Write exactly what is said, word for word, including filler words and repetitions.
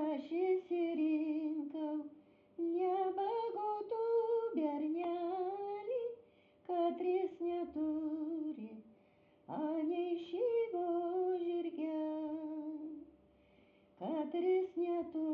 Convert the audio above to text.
aš išsirinkau nebagotų bernelį, katris neturi anei šyvo žirgelio, katris neturi